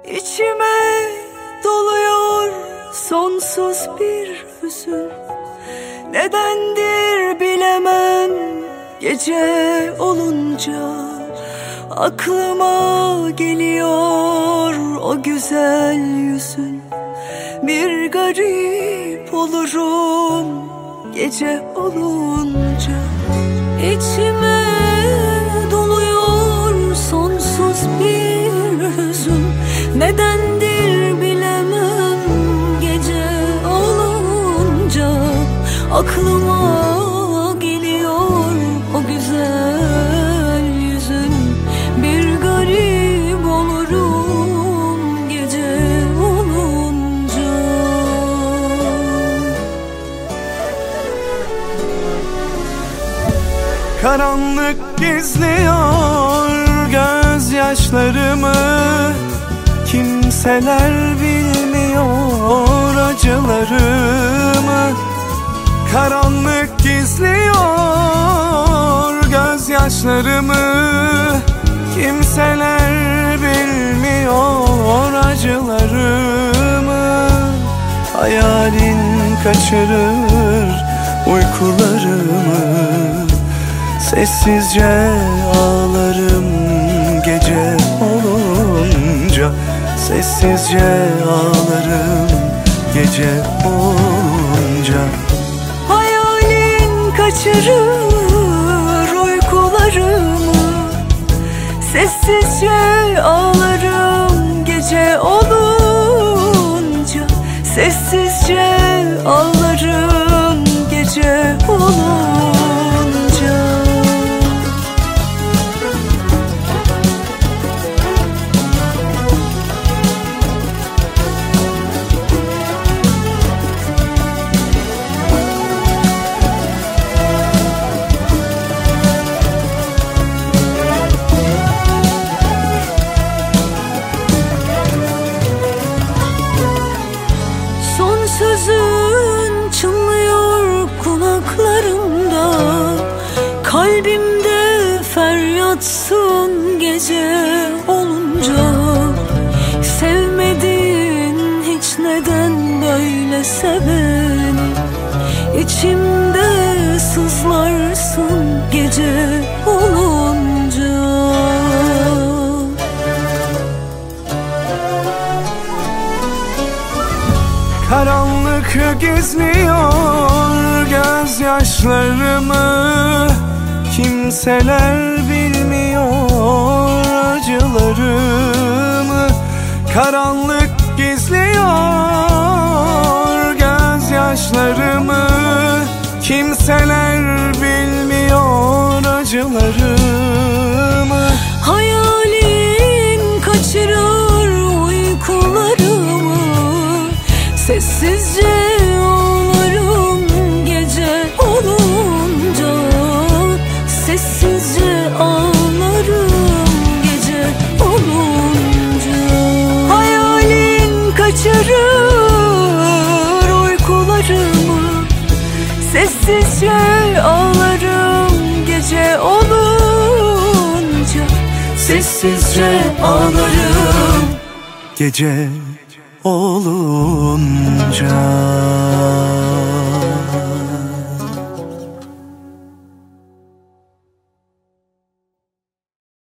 İçime doluyor sonsuz bir hüzün. Nedendir bilemem, gece olunca aklıma geliyor o güzel yüzün. Bir garip olurum gece olunca. İçime doluyor sonsuz bir hüzün. Nedendir bilemem, gece olunca aklıma geliyor o güzel yüzün. Bir garip olurum gece olunca. Karanlık gizliyor gözyaşlarımı. Kimseler bilmiyor acılarımı. Karanlık gizliyor gözyaşlarımı. Kimseler bilmiyor acılarımı. Hayalin kaçırır uykularımı. Sessizce ağlarım gece olunca. Sessizce ağlarım gece olunca. Hayalin kaçırır uykularımı. Sessizce ağlarım gece olunca. Sessizce ağlarım gece olunca. Sözün çınlıyor kulaklarımda. Kalbimde feryatsın gece olunca. Sevmedin hiç, neden böyle seven? İçimde sızlarsın gece olunca. Karanlık gizliyor gözyaşlarımı. Kimseler bilmiyor acılarımı. Karanlık gizliyor gözyaşlarımı. Kimseler bilmiyor acılarımı. Hayalin kaçırır uykularımı. Sessizce ağlarım gece olunca. Sessizce ağlarım gece olunca. Hayalin kaçırır uykularımı. Sessizce ağlarım gece olunca. Sessizce ağlarım gece olunca.